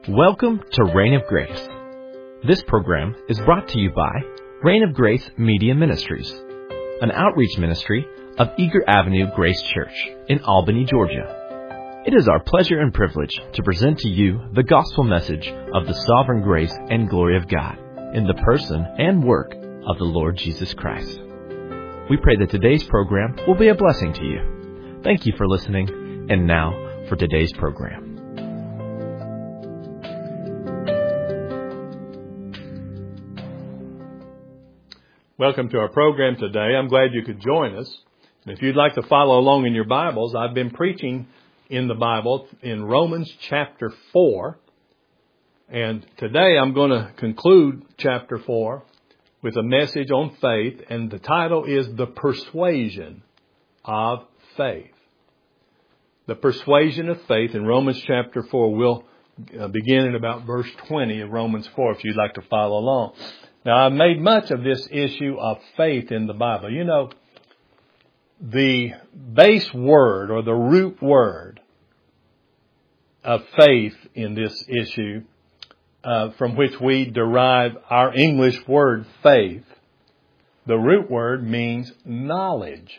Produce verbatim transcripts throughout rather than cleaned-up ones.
Welcome to Reign of Grace. This program is brought to you by Reign of Grace Media Ministries, an outreach ministry of Eager Avenue Grace Church in Albany, Georgia. It is our pleasure and privilege to present to you the gospel message of the sovereign grace and glory of God in the person and work of the Lord Jesus Christ. We pray that today's program will be a blessing to you. Thank you for listening, and now for today's program. Welcome to our program today. I'm glad you could join us. And if you'd like to follow along in your Bibles, I've been preaching in the Bible in Romans chapter four. And today I'm going to conclude chapter four with a message on faith. And the title is The Persuasion of Faith. The Persuasion of Faith in Romans chapter four. We'll begin at about verse twenty of Romans four if you'd like to follow along. Now, I've made much of this issue of faith in the Bible. You know, the base word or the root word of faith in this issue, uh, from which we derive our English word faith, the root word means knowledge.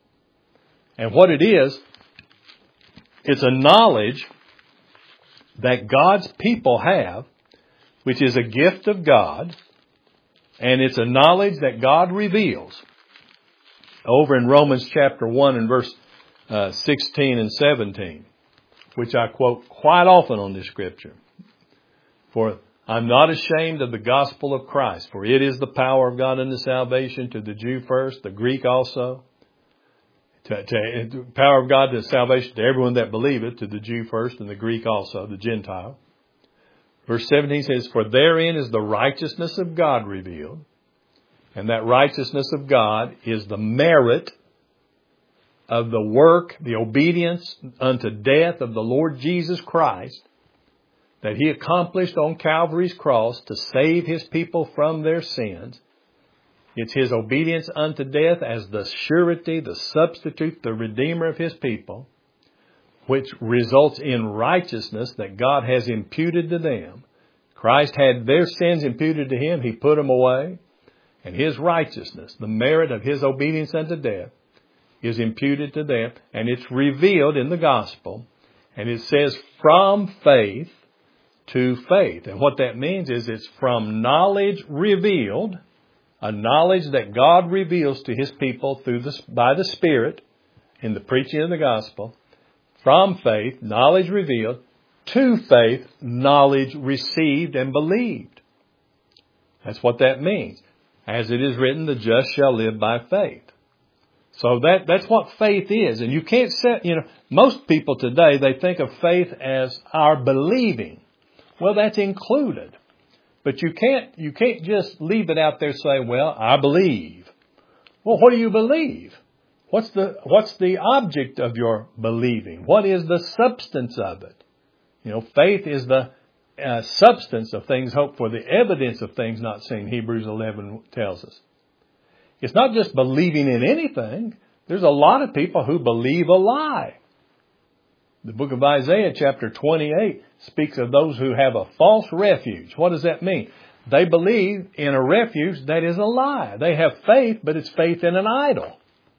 And what it is, it's a knowledge that God's people have, which is a gift of God. And it's a knowledge that God reveals. Over in Romans chapter one and verse uh, sixteen and seventeen, which I quote quite often on this scripture. For I'm not ashamed of the gospel of Christ, for it is the power of God unto salvation to the Jew first, the Greek also. To, to, to power of God to salvation to everyone that believeth, to the Jew first and the Greek also, the Gentile. Verse seventeen says, for therein is the righteousness of God revealed. And that righteousness of God is the merit of the work, the obedience unto death of the Lord Jesus Christ that He accomplished on Calvary's cross to save His people from their sins. It's His obedience unto death as the surety, the substitute, the redeemer of His people, which results in righteousness that God has imputed to them. Christ had their sins imputed to Him. He put them away. And His righteousness, the merit of His obedience unto death, is imputed to them. And it's revealed in the gospel. And it says from faith to faith. And what that means is it's from knowledge revealed, a knowledge that God reveals to His people through the, by the Spirit in the preaching of the gospel. From faith, knowledge revealed, to faith, knowledge received and believed. That's what that means. As it is written, the just shall live by faith. So that, that's what faith is. And you can't set, you know, most people today, they think of faith as our believing. Well, that's included. But you can't, you can't just leave it out there saying, well, I believe. Well, what do you believe? What's the, what's the object of your believing? What is the substance of it? You know, faith is the uh, substance of things hoped for, the evidence of things not seen, Hebrews eleven tells us. It's not just believing in anything. There's a lot of people who believe a lie. The book of Isaiah chapter twenty-eight speaks of those who have a false refuge. What does that mean? They believe in a refuge that is a lie. They have faith, but it's faith in an idol.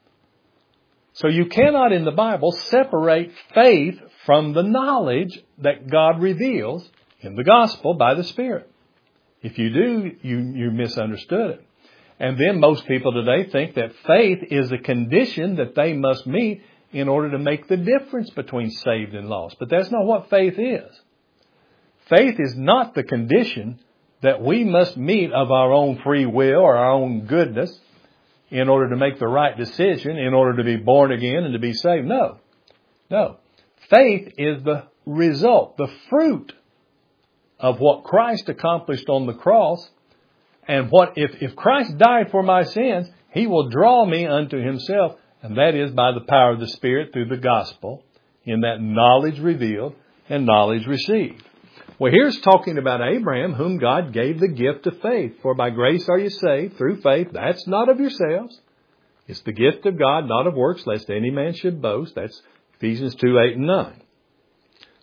So you cannot in the Bible separate faith from the knowledge that God reveals in the gospel by the Spirit. If you do, you, you misunderstood it. And then most people today think that faith is a condition that they must meet in order to make the difference between saved and lost. But that's not what faith is. Faith is not the condition that we must meet of our own free will or our own goodness in order to make the right decision, in order to be born again and to be saved. No. No. Faith is the result, the fruit of what Christ accomplished on the cross. And what if, if Christ died for my sins, He will draw me unto Himself. And that is by the power of the Spirit through the gospel, in that knowledge revealed and knowledge received. Well, here's talking about Abraham, whom God gave the gift of faith. For by grace are you saved through faith. That's not of yourselves. It's the gift of God, not of works, lest any man should boast. That's Ephesians two, eight and nine.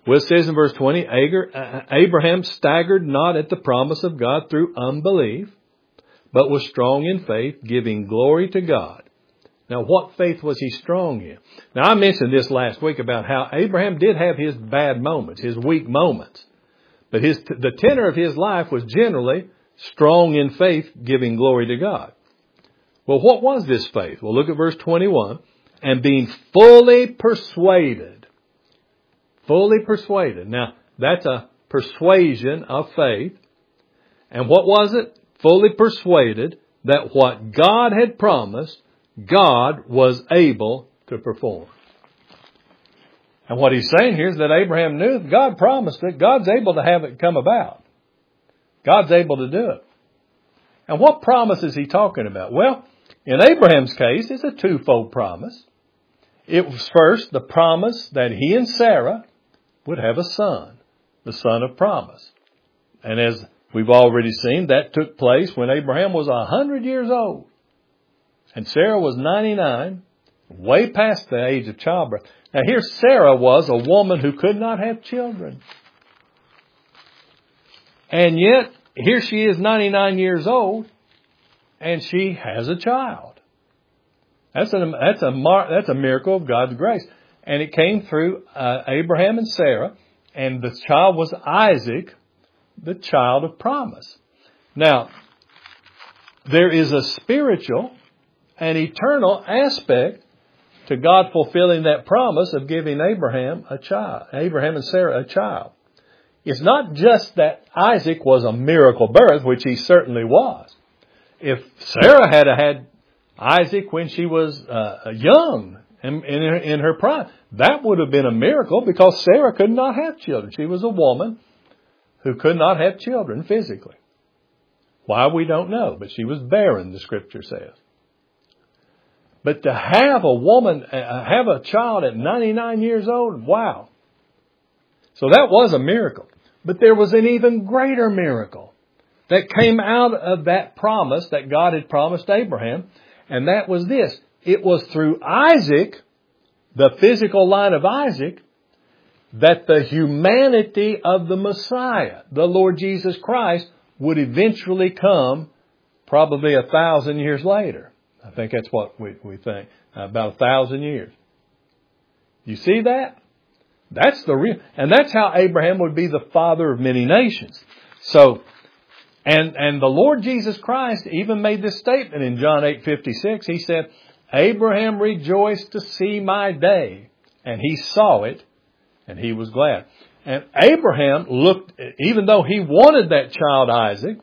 Well, it says in verse twenty, Abraham staggered not at the promise of God through unbelief, but was strong in faith, giving glory to God. Now, what faith was he strong in? Now, I mentioned this last week about how Abraham did have his bad moments, his weak moments. But his, the tenor of his life was generally strong in faith, giving glory to God. Well, what was this faith? Well, look at verse twenty-one. And being fully persuaded. Fully persuaded. Now, that's a persuasion of faith. And what was it? Fully persuaded that what God had promised, God was able to perform. And what he's saying here is that Abraham knew if God promised it, God's able to have it come about. God's able to do it. And what promise is he talking about? Well, in Abraham's case, it's a twofold promise. It was first the promise that he and Sarah would have a son, the son of promise. And as we've already seen, that took place when Abraham was one hundred years old. And Sarah was ninety-nine, way past the age of childbirth. Now here Sarah was a woman who could not have children. And yet, here she is ninety-nine years old, and she has a child. That's a, that's a, that's a miracle of God's grace. And it came through uh, Abraham and Sarah, and the child was Isaac, the child of promise. Now, there is a spiritual and eternal aspect to God fulfilling that promise of giving Abraham a child, Abraham and Sarah a child. It's not just that Isaac was a miracle birth, which he certainly was. If Sarah had had Isaac when she was uh, young in, in, her, in her prime, that would have been a miracle because Sarah could not have children. She was a woman who could not have children physically. Why, we don't know, but she was barren, the scripture says. But to have a woman, uh, have a child at ninety-nine years old, wow. So that was a miracle. But there was an even greater miracle that came out of that promise that God had promised Abraham. And that was this. It was through Isaac, the physical line of Isaac, that the humanity of the Messiah, the Lord Jesus Christ, would eventually come probably a thousand years later. I think that's what we, we think. About a thousand years. You see that? That's the real, and that's how Abraham would be the father of many nations. So, and, and the Lord Jesus Christ even made this statement in John eight fifty-six. He said, Abraham rejoiced to see my day, and he saw it, and he was glad. And Abraham looked, even though he wanted that child Isaac,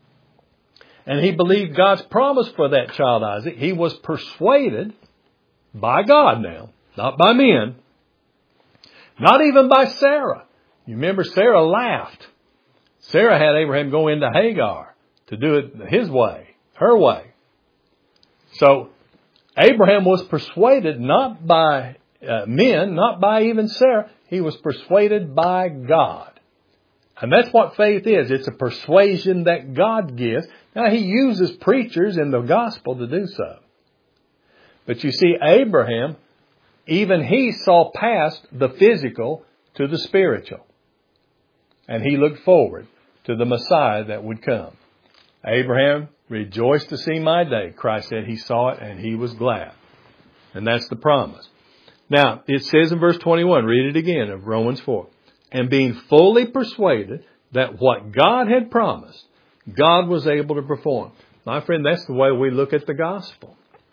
and he believed God's promise for that child Isaac, he was persuaded by God now, not by men, not even by Sarah. You remember Sarah laughed. Sarah had Abraham go into Hagar to do it his way, her way. So Abraham was persuaded not by uh, men, not by even Sarah. He was persuaded by God. And that's what faith is. It's a persuasion that God gives. Now, he uses preachers in the gospel to do so. But you see, Abraham, even he saw past the physical to the spiritual. And he looked forward to the Messiah that would come. Abraham rejoiced to see my day. Christ said he saw it and he was glad. And that's the promise. Now, it says in verse twenty-one, read it again of Romans four. And being fully persuaded that what God had promised, God was able to perform. My friend, that's the way we look at the gospel.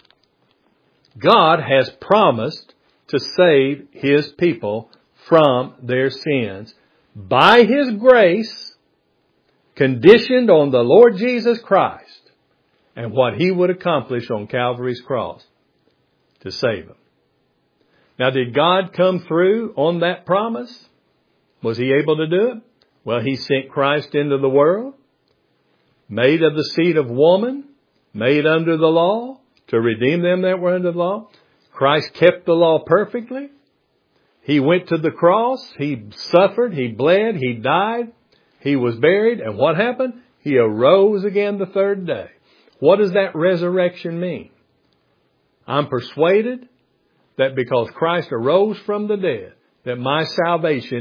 God has promised to save His people from their sins by His grace, conditioned on the Lord Jesus Christ and what He would accomplish on Calvary's cross to save them. Now, did God come through on that promise? Was He able to do it? Well, He sent Christ into the world, made of the seed of woman, made under the law, to redeem them that were under the law. Christ kept the law perfectly. He went to the cross. He suffered. He bled. He died. He was buried. And what happened? He arose again the third day. What does that resurrection mean? I'm persuaded that because Christ arose from the dead, that my salvation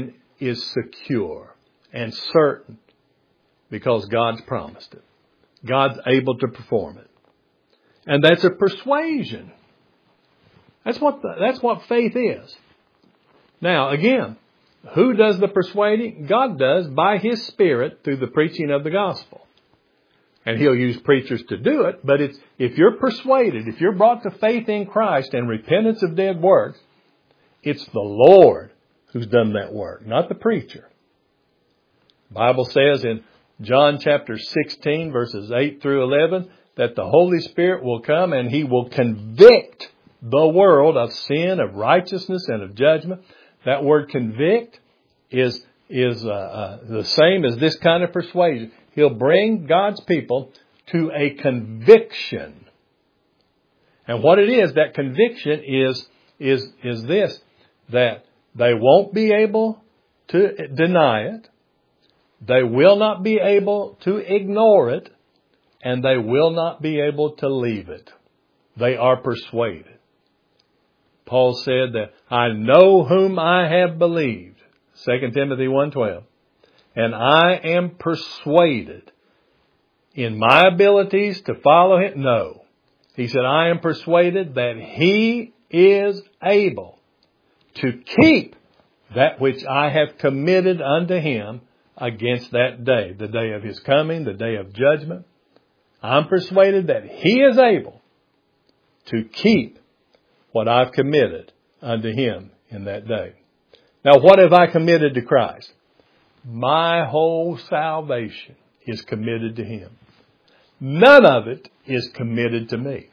is secure and certain because God's promised it. God's able to perform it. And that's a persuasion. That's what the, that's what faith is. Now, again, who does the persuading? God does by His Spirit through the preaching of the gospel. And He'll use preachers to do it, but it's, if you're persuaded, if you're brought to faith in Christ and repentance of dead works, it's the Lord who's done that work, not the preacher. The Bible says in John chapter sixteen, verses eight through eleven, that the Holy Spirit will come and He will convict the world of sin, of righteousness, and of judgment. That word convict is, is uh, uh, the same as this kind of persuasion. He'll bring God's people to a conviction. And what it is, that conviction is, is, is this, that they won't be able to deny it. They will not be able to ignore it. And they will not be able to leave it. They are persuaded. Paul said that I know whom I have believed. Second Timothy one twelve. And I am persuaded in my abilities to follow Him. No. He said, I am persuaded that He is able to keep that which I have committed unto Him against that day, the day of His coming, the day of judgment. I'm persuaded that He is able to keep what I've committed unto Him in that day. Now, what have I committed to Christ? My whole salvation is committed to Him. None of it is committed to me.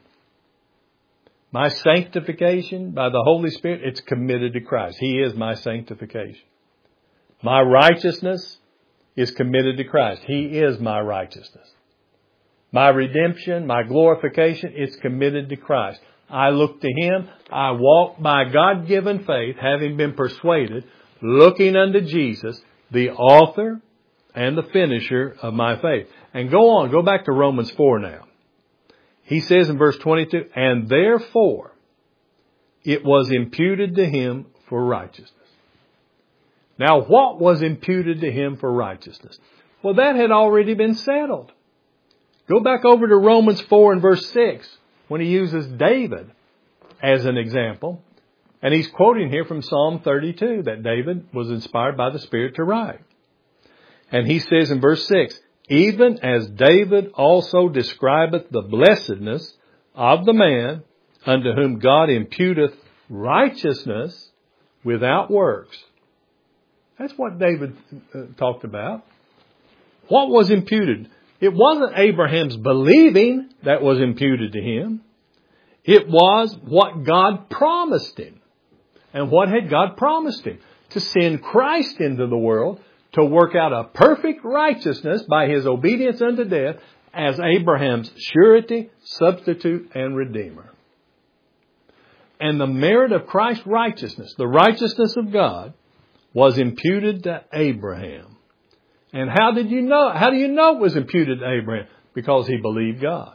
My sanctification by the Holy Spirit, it's committed to Christ. He is my sanctification. My righteousness is committed to Christ. He is my righteousness. My redemption, my glorification, it's committed to Christ. I look to Him. I walk by God-given faith, having been persuaded, looking unto Jesus, the author and the finisher of my faith. And go on, go back to Romans four now. He says in verse twenty-two, and therefore it was imputed to Him for righteousness. Now, what was imputed to Him for righteousness? Well, that had already been settled. Go back over to Romans four and verse six, when he uses David as an example. And he's quoting here from Psalm thirty-two that David was inspired by the Spirit to write. And he says in verse six, even as David also describeth the blessedness of the man unto whom God imputeth righteousness without works. That's what David uh, talked about. What was imputed? It wasn't Abraham's believing that was imputed to him. It was what God promised him. And what had God promised him? To send Christ into the world to work out a perfect righteousness by His obedience unto death as Abraham's surety, substitute, and redeemer. And the merit of Christ's righteousness, the righteousness of God, was imputed to Abraham. And how did you know? How do you know it was imputed to Abraham? Because he believed God.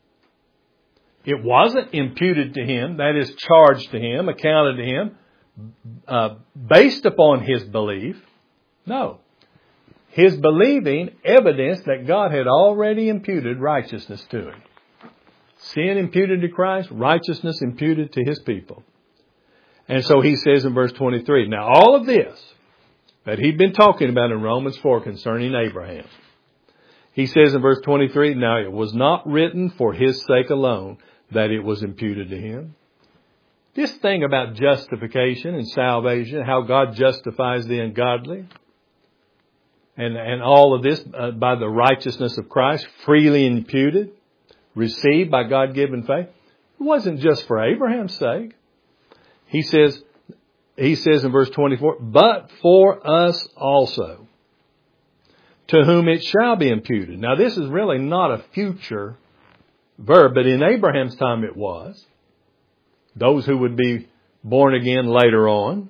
It wasn't imputed to him, that is, charged to him, accounted to him, uh, based upon his belief. No. His believing evidenced that God had already imputed righteousness to him. Sin imputed to Christ, righteousness imputed to His people. And so he says in verse twenty-three, now all of this that he'd been talking about in Romans four concerning Abraham, he says in verse twenty-three, now it was not written for his sake alone that it was imputed to him. This thing about justification and salvation, how God justifies the ungodly, and, and all of this uh, by the righteousness of Christ, freely imputed, received by God-given faith, it wasn't just for Abraham's sake. He says, he says in verse twenty-four, but for us also, to whom it shall be imputed. Now this is really not a future verb, but in Abraham's time it was. Those who would be born again later on.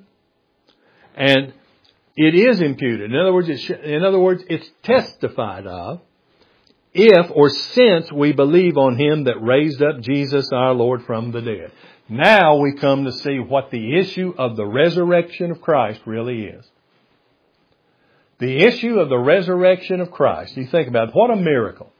And it is imputed. In other words, it's, in other words, it's testified of if or since we believe on Him that raised up Jesus our Lord from the dead. Now we come to see what the issue of the resurrection of Christ really is. The issue of the resurrection of Christ. You think about it, what a miracle.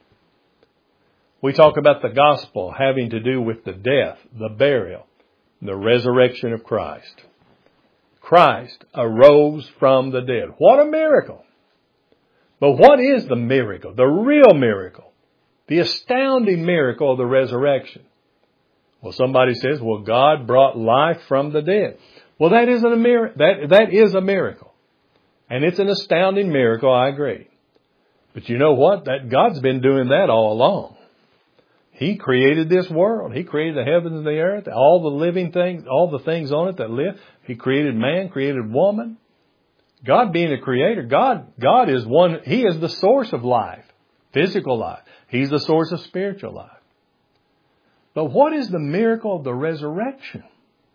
We talk about the gospel having to do with the death, the burial, the resurrection of Christ. Christ arose from the dead. What a miracle. But what is the miracle? The real miracle. The astounding miracle of the resurrection. Well, somebody says, well, God brought life from the dead. Well, that isn't a miracle. That, that is a miracle. And it's an astounding miracle, I agree. But you know what? That God's been doing that all along. He created this world. He created the heavens and the earth, all the living things, all the things on it that live. He created man, created woman. God being a creator, God, God is one, He is the source of life, physical life. He's the source of spiritual life. But what is the miracle of the resurrection?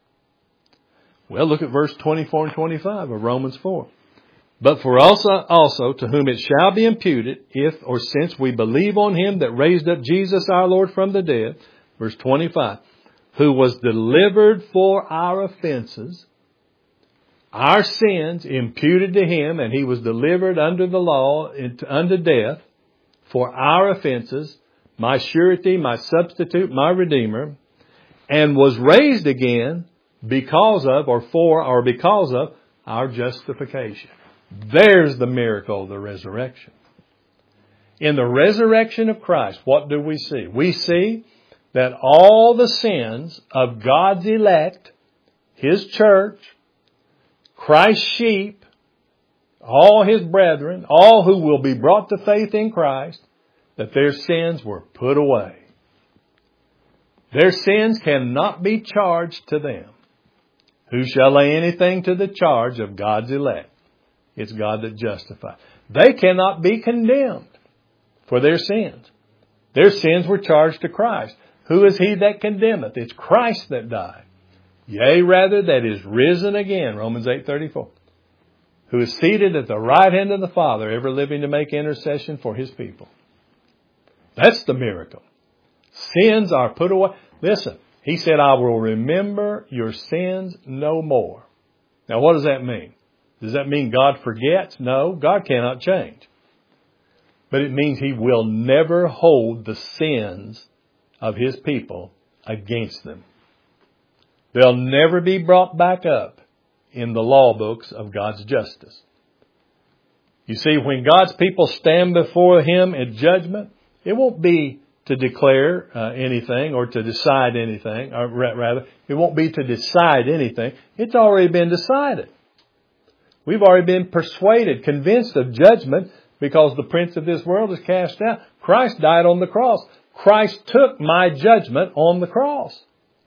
Well, look at verse twenty-four and twenty-five of Romans four. But for us also, to whom it shall be imputed, if or since we believe on Him that raised up Jesus our Lord from the dead, verse twenty-five, who was delivered for our offenses, our sins imputed to Him, and He was delivered under the law, unto death, for our offenses, my surety, my substitute, my redeemer, and was raised again because of, or for, or because of, our justification. There's the miracle of the resurrection. In the resurrection of Christ, what do we see? We see that all the sins of God's elect, His church, Christ's sheep, all His brethren, all who will be brought to faith in Christ, that their sins were put away. Their sins cannot be charged to them. Who shall lay anything to the charge of God's elect? It's God that justifies. They cannot be condemned for their sins. Their sins were charged to Christ. Who is He that condemneth? It's Christ that died. Yea, rather, that is risen again, Romans eight thirty-four, who is seated at the right hand of the Father, ever living to make intercession for His people. That's the miracle. Sins are put away. Listen, He said, I will remember your sins no more. Now, what does that mean? Does that mean God forgets? No, God cannot change. But it means He will never hold the sins of His people against them. They'll never be brought back up in the law books of God's justice. You see, when God's people stand before Him in judgment, it won't be to declare uh, anything or to decide anything, or rather, it won't be to decide anything. It's already been decided. We've already been persuaded, convinced of judgment because the prince of this world is cast out. Christ died on the cross. Christ took my judgment on the cross.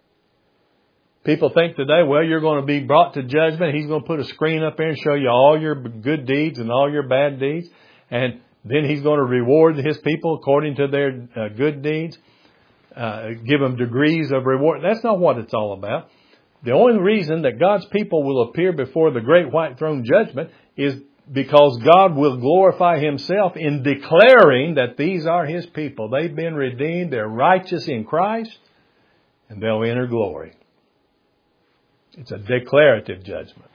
People think today, well, you're going to be brought to judgment. He's going to put a screen up there and show you all your good deeds and all your bad deeds. And then He's going to reward His people according to their uh, good deeds. Uh, give them degrees of reward. That's not what it's all about. The only reason that God's people will appear before the great white throne judgment is because God will glorify Himself in declaring that these are His people. They've been redeemed. They're righteous in Christ, and they'll enter glory. It's a declarative judgment.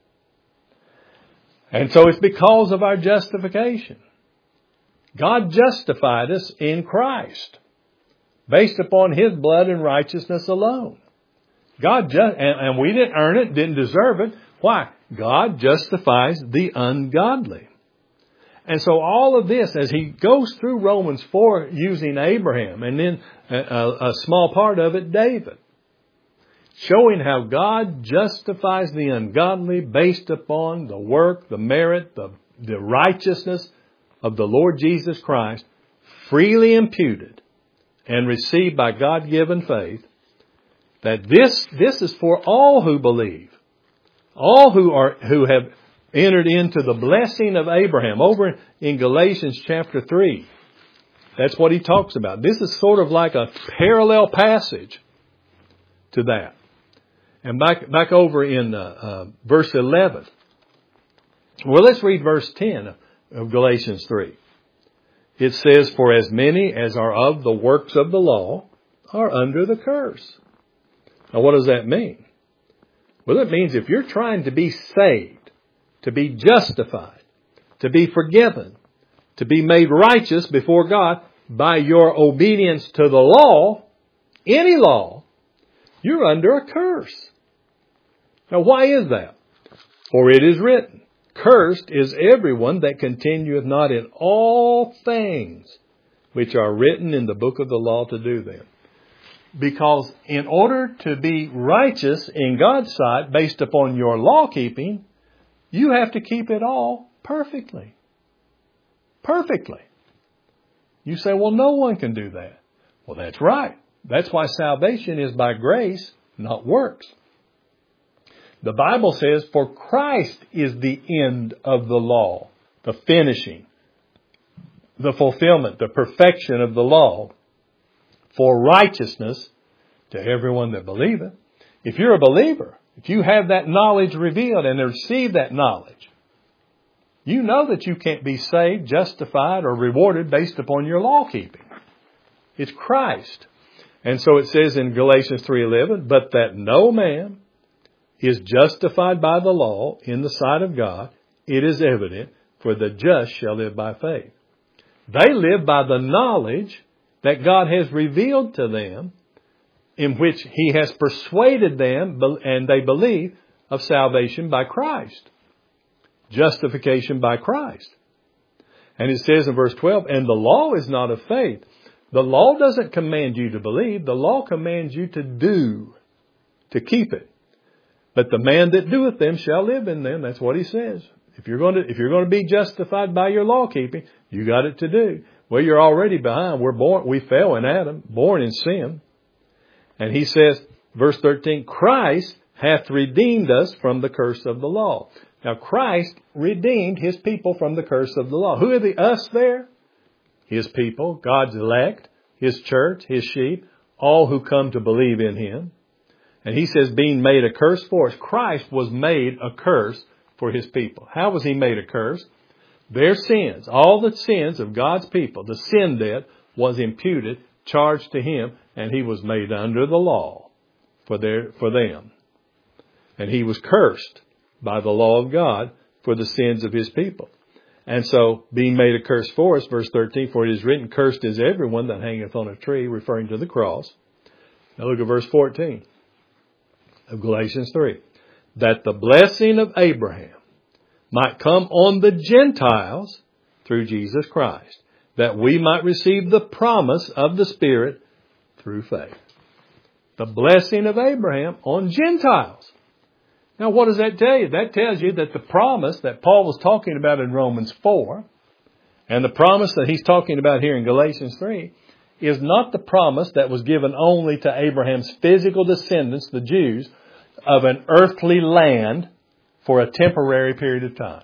And so it's because of our justification. God justified us in Christ based upon His blood and righteousness alone. God just, and, and we didn't earn it, didn't deserve it. Why? God justifies the ungodly. And so all of this, as he goes through Romans four using Abraham, and then a, a small part of it, David, showing how God justifies the ungodly based upon the work, the merit, the, the righteousness of the Lord Jesus Christ, freely imputed and received by God-given faith, that this, this is for all who believe, all who are, who have entered into the blessing of Abraham. Over in Galatians chapter three, that's what he talks about. This is sort of like a parallel passage to that. And back, back over in uh, uh, verse eleven. Well, let's read verse ten of Galatians three. It says, for as many as are of the works of the law are under the curse. Now, what does that mean? Well, it means if you're trying to be saved, to be justified, to be forgiven, to be made righteous before God by your obedience to the law, any law, you're under a curse. Now, why is that? For it is written, cursed is everyone that continueth not in all things which are written in the book of the law to do them. Because in order to be righteous in God's sight based upon your law keeping, you have to keep it all perfectly. Perfectly. You say, well, no one can do that. Well, that's right. That's why salvation is by grace, not works. The Bible says, for Christ is the end of the law, the finishing, the fulfillment, the perfection of the law, for righteousness to everyone that believeth. If you're a believer, if you have that knowledge revealed and receive that knowledge, you know that you can't be saved, justified, or rewarded based upon your law keeping. It's Christ. And so it says in Galatians three eleven, but that no man is justified by the law in the sight of God, it is evident, for the just shall live by faith. They live by the knowledge that God has revealed to them, in which He has persuaded them, and they believe, of salvation by Christ. Justification by Christ. And it says in verse twelve, and the law is not of faith. The law doesn't command you to believe. The law commands you to do, to keep it. But the man that doeth them shall live in them. That's what he says. If you're going to, if you're going to be justified by your law keeping, you got it to do. Well, you're already behind. We're born, we fell in Adam, born in sin. And he says, verse thirteen, Christ hath redeemed us from the curse of the law. Now, Christ redeemed His people from the curse of the law. Who are the us there? His people, God's elect, His church, His sheep, all who come to believe in Him. And He says, being made a curse for us. Christ was made a curse for His people. How was He made a curse? Their sins, all the sins of God's people, the sin debt was imputed, charged to Him, and He was made under the law for their, for them. And He was cursed by the law of God for the sins of His people. And so, being made a curse for us, verse thirteen, for it is written, cursed is everyone that hangeth on a tree, referring to the cross. Now look at verse fourteen of Galatians three. That the blessing of Abraham might come on the Gentiles through Jesus Christ, that we might receive the promise of the Spirit through faith. The blessing of Abraham on Gentiles. Now, what does that tell you? That tells you that the promise that Paul was talking about in Romans four and the promise that he's talking about here in Galatians three is not the promise that was given only to Abraham's physical descendants, the Jews, of an earthly land for a temporary period of time.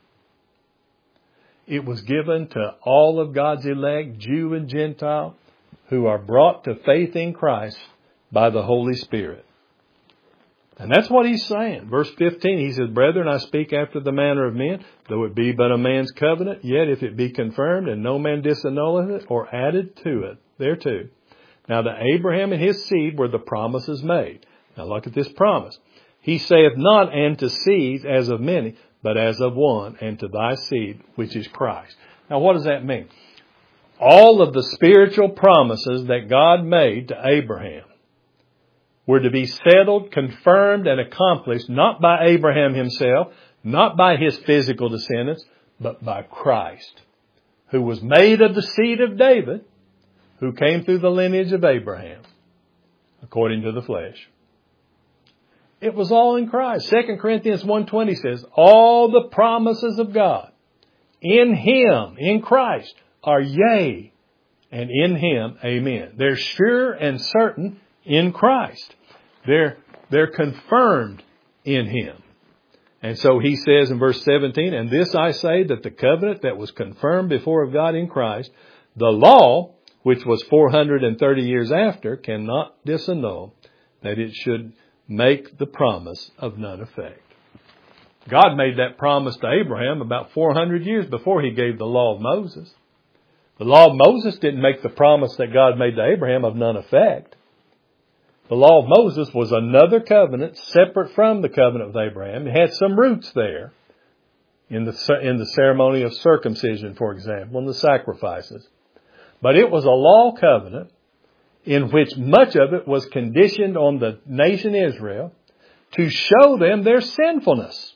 It was given to all of God's elect, Jew and Gentile, who are brought to faith in Christ by the Holy Spirit. And that's what he's saying. Verse fifteen, he says, brethren, I speak after the manner of men, though it be but a man's covenant, yet if it be confirmed, and no man disannulleth it, or added to it, thereto. Now to Abraham and his seed were the promises made. Now look at this promise. He saith not, and to seeds as of many, but as of one, and to thy seed, which is Christ. Now what does that mean? All of the spiritual promises that God made to Abraham were to be settled, confirmed, and accomplished not by Abraham himself, not by his physical descendants, but by Christ, who was made of the seed of David, who came through the lineage of Abraham, according to the flesh. It was all in Christ. Second Corinthians one twenty says, all the promises of God in Him, in Christ, are yea, and in Him, amen. They're sure and certain in Christ. They're, they're confirmed in Him. And so he says in verse seventeen, and this I say, that the covenant that was confirmed before of God in Christ, the law, which was four hundred thirty years after, cannot disannul, that it should make the promise of none effect. God made that promise to Abraham about four hundred years before He gave the law of Moses. The law of Moses didn't make the promise that God made to Abraham of none effect. The law of Moses was another covenant separate from the covenant with Abraham. It had some roots there. in the, in the ceremony of circumcision, for example, and the sacrifices. But it was a law covenant in which much of it was conditioned on the nation Israel to show them their sinfulness.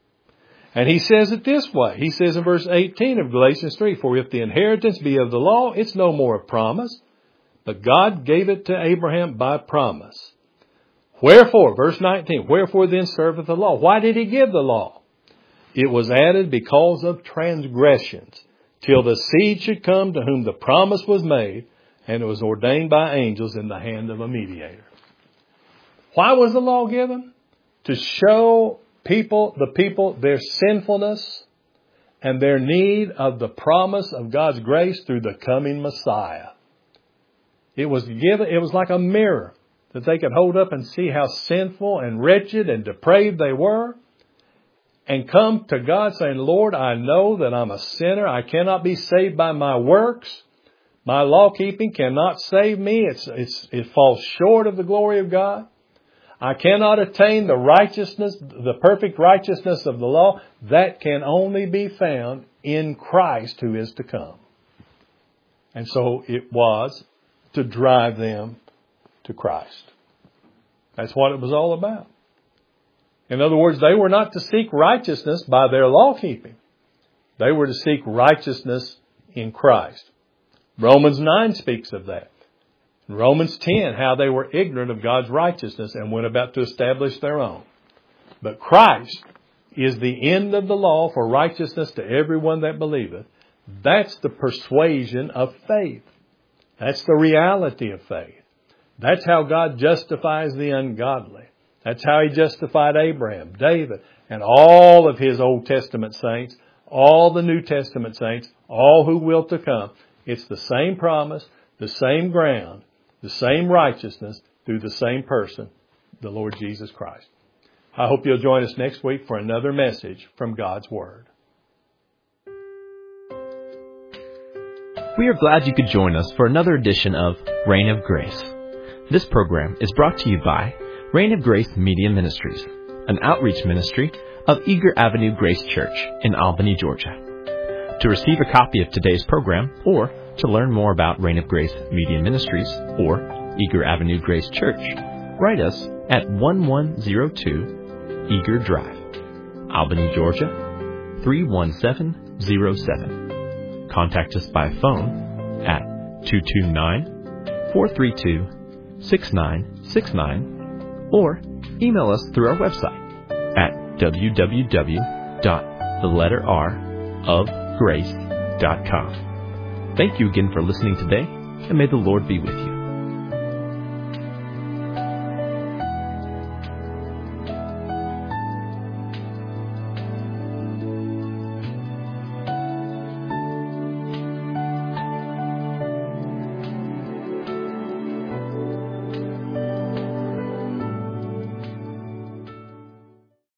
And he says it this way. He says in verse eighteen of Galatians three, for if the inheritance be of the law, it's no more a promise, but God gave it to Abraham by promise. Wherefore, verse nineteen, wherefore then serveth the law? Why did he give the law? It was added because of transgressions, till the seed should come to whom the promise was made, and it was ordained by angels in the hand of a mediator. Why was the law given? To show people, the people, their sinfulness and their need of the promise of God's grace through the coming Messiah. It was given, it was like a mirror that they could hold up and see how sinful and wretched and depraved they were, and come to God saying, Lord, I know that I'm a sinner. I cannot be saved by my works. My law keeping cannot save me. It's, it's, it falls short of the glory of God. I cannot attain the righteousness, the perfect righteousness of the law. That can only be found in Christ who is to come. And so it was to drive them to Christ. That's what it was all about. In other words, they were not to seek righteousness by their law keeping. They were to seek righteousness in Christ. Romans nine speaks of that. Romans ten, how they were ignorant of God's righteousness and went about to establish their own. But Christ is the end of the law for righteousness to everyone that believeth. That's the persuasion of faith. That's the reality of faith. That's how God justifies the ungodly. That's how He justified Abraham, David, and all of His Old Testament saints, all the New Testament saints, all who will to come. It's the same promise, the same ground, the same righteousness through the same person, the Lord Jesus Christ. I hope you'll join us next week for another message from God's Word. We are glad you could join us for another edition of Reign of Grace. This program is brought to you by Reign of Grace Media Ministries, an outreach ministry of Eager Avenue Grace Church in Albany, Georgia. To receive a copy of today's program or to learn more about Reign of Grace Media Ministries or Eager Avenue Grace Church, write us at one one zero two Eager Drive, Albany, Georgia three one seven zero seven. Contact us by phone at two two nine, four three two, six nine six nine or email us through our website at w w w dot the letter r of grace dot com. Thank you again for listening today, and may the Lord be with you.